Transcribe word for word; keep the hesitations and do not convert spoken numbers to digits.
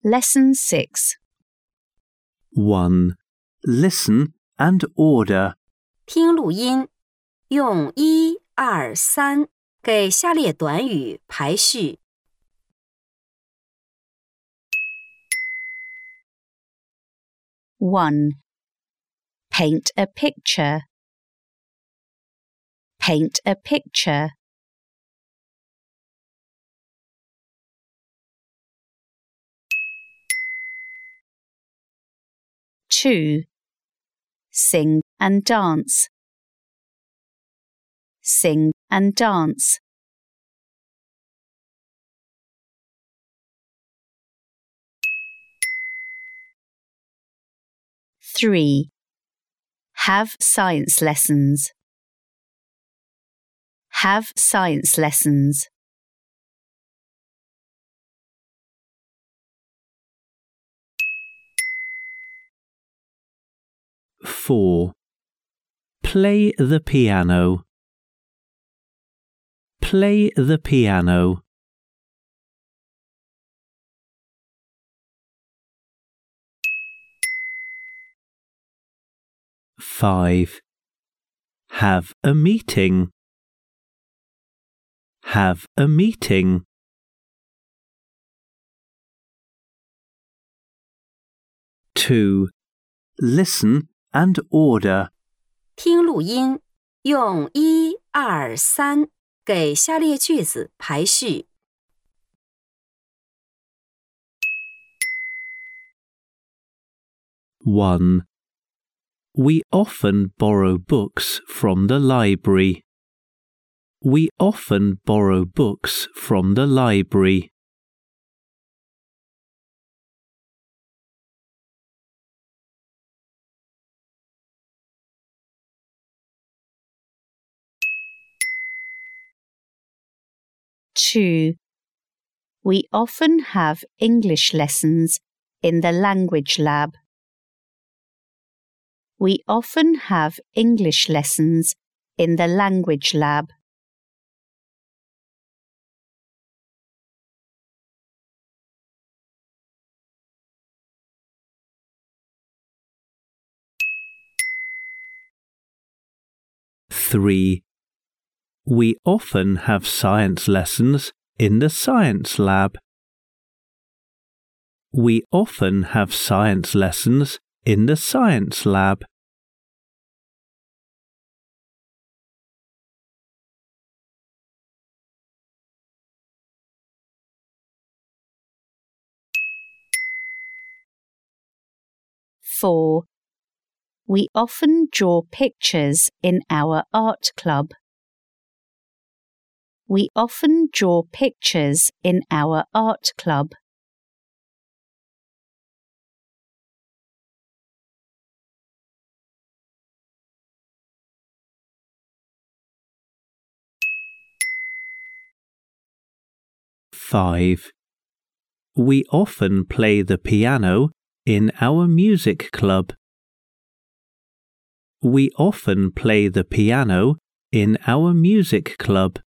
Lesson six. one. Listen and order. 听录音，用一、二、三给下列短语排序。 one. Paint a picture. Paint a picture. two. Sing and dance. Sing and dance. three. Have science lessons. Have science lessons. four. Play the piano. Play the piano. five. Have a meeting. Have a meeting. two. Listen and order. 听录音，用一、二、三给下列句子排序。 one. We often borrow books from the library. We often borrow books from the library. two. We often have English lessons in the language lab. We often have English lessons in the language lab. three. We often have science lessons in the science lab. We often have science lessons in the science lab. four. We often draw pictures in our art club. We often draw pictures in our art club. five. We often play the piano in our music club. We often play the piano in our music club.